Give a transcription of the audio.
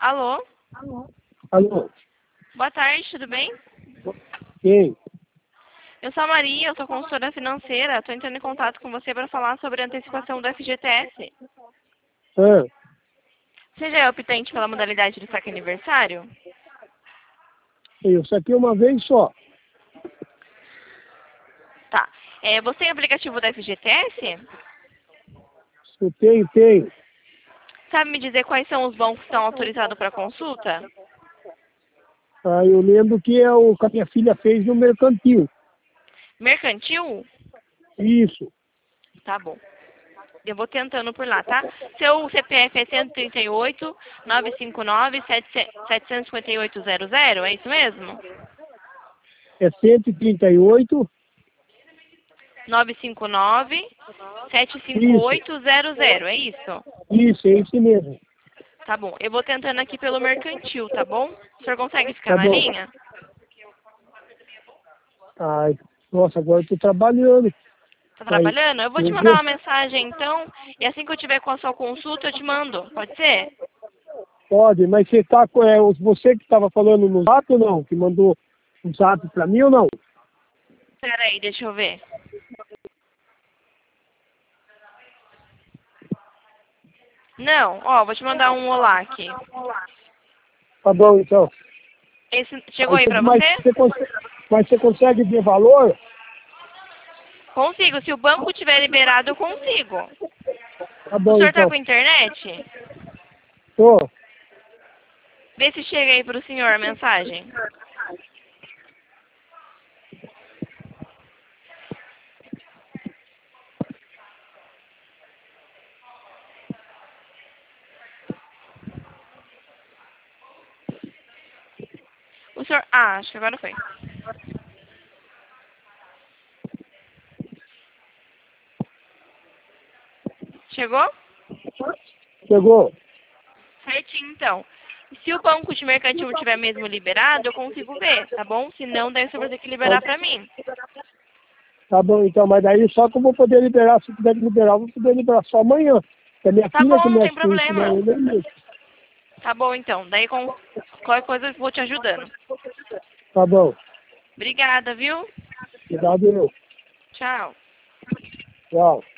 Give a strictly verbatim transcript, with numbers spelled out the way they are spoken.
Alô? Alô? Boa tarde, tudo bem? Quem? Eu sou a Maria, eu sou consultora financeira. Estou entrando em contato com você para falar sobre a antecipação do F G T S. Ah, Você já é optante pela modalidade do saque aniversário? eu saquei uma vez só. Tá. É, você tem aplicativo da F G T S? Eu tenho, tenho. Sabe me dizer quais são os bancos que estão autorizados para consulta? Ah, eu lembro que é o que a minha filha fez no mercantil. Mercantil? Isso. Tá bom. Eu vou tentando por lá, tá? Seu C P F é cento e trinta e oito, novecentos e cinquenta e nove, setecentos e cinquenta e oito zero zero, é isso mesmo? É cento e trinta e oito. novecentos e cinquenta e nove, setecentos e cinquenta e oito zero zero, é isso? Isso, é isso mesmo. Tá bom. Eu vou tentando aqui pelo mercantil, tá bom? O senhor consegue ficar Tá na bom. linha? Ai, nossa, agora eu tô trabalhando. Tá Aí, trabalhando? Eu vou te eu mandar vou. uma mensagem então, e assim que eu tiver com a sua consulta eu te mando. Pode ser? Pode, mas você tá com. É, você que estava falando no zap ou não? Que mandou um zap pra mim ou não? Pera aí, deixa eu ver. Não, ó, vou te mandar um olá aqui. Tá bom, então. Esse chegou aí pra Mas você? você consegue, mas você consegue ver valor? Consigo. Se o banco tiver liberado, eu consigo. Tá O bom, senhor tá então. com internet? Tô. Vê se chega aí pro senhor a mensagem. O senhor... Ah, acho que agora foi. Chegou? Chegou. Certinho, então. Se o banco de mercantil tiver mesmo liberado, eu consigo ver, tá bom? Se não, daí você vai ter que liberar pra mim. Tá bom, então, mas daí só que eu vou poder liberar, se puder liberar, eu vou poder liberar só amanhã. É minha Tá filha que bom, não tem mexe com isso, problema. não é eu mesmo. Tá bom, então. Daí com qualquer coisa eu vou te ajudando. Tá bom. Obrigada, viu? Cuidado eu. Tchau. Tchau.